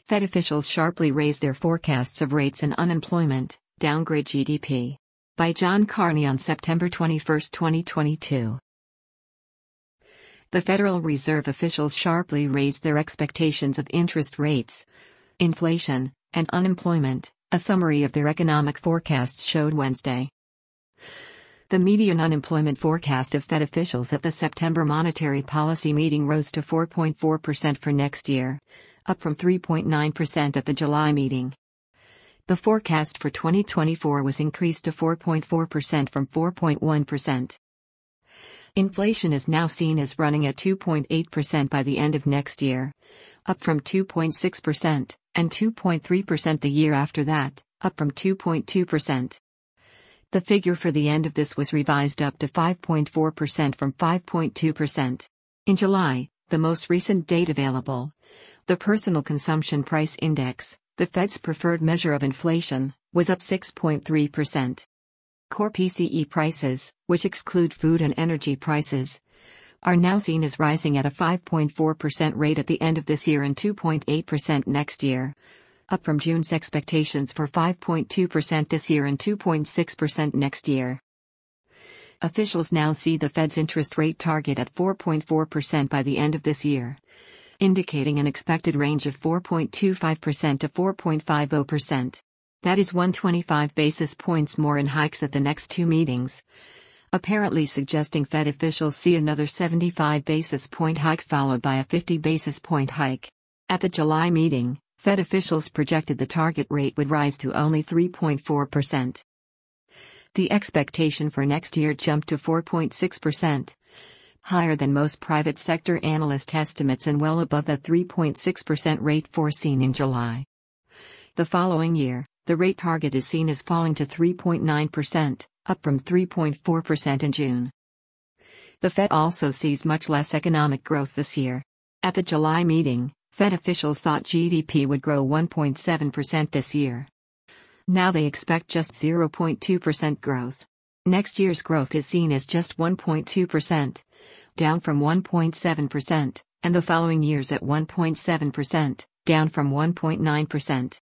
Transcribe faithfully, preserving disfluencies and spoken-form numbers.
Fed officials sharply raised their forecasts of rates and unemployment, downgrade G D P. By John Carney on September twenty-first, twenty twenty-two. The Federal Reserve officials sharply raised their expectations of interest rates, inflation, and unemployment, a summary of their economic forecasts showed Wednesday. The median unemployment forecast of Fed officials at the September monetary policy meeting rose to four point four percent for next year, up from three point nine percent at the July meeting. The forecast for twenty twenty-four was increased to four point four percent from four point one percent. Inflation is now seen as running at two point eight percent by the end of next year, up from two point six percent, and two point three percent the year after that, up from two point two percent. The figure for the end of this was revised up to five point four percent from five point two percent. In July, the most recent date available, the Personal Consumption Price Index, the Fed's preferred measure of inflation, was up six point three percent. Core P C E prices, which exclude food and energy prices, are now seen as rising at a five point four percent rate at the end of this year and two point eight percent next year, up from June's expectations for five point two percent this year and two point six percent next year. Officials now see the Fed's interest rate target at four point four percent by the end of this year, indicating an expected range of four point two five percent to four point five zero percent. That is one hundred twenty-five basis points more in hikes at the next two meetings, apparently suggesting Fed officials see another seventy-five basis point hike followed by a fifty basis point hike. At the July meeting, Fed officials projected the target rate would rise to only three point four percent. The expectation for next year jumped to four point six percent, higher than most private sector analyst estimates and well above the three point six percent rate foreseen in July. The following year, the rate target is seen as falling to three point nine percent, up from three point four percent in June. The Fed also sees much less economic growth this year. At the July meeting, Fed officials thought G D P would grow one point seven percent this year. Now they expect just zero point two percent growth. Next year's growth is seen as just one point two percent, down from one point seven percent, and the following years at one point seven percent, down from one point nine percent.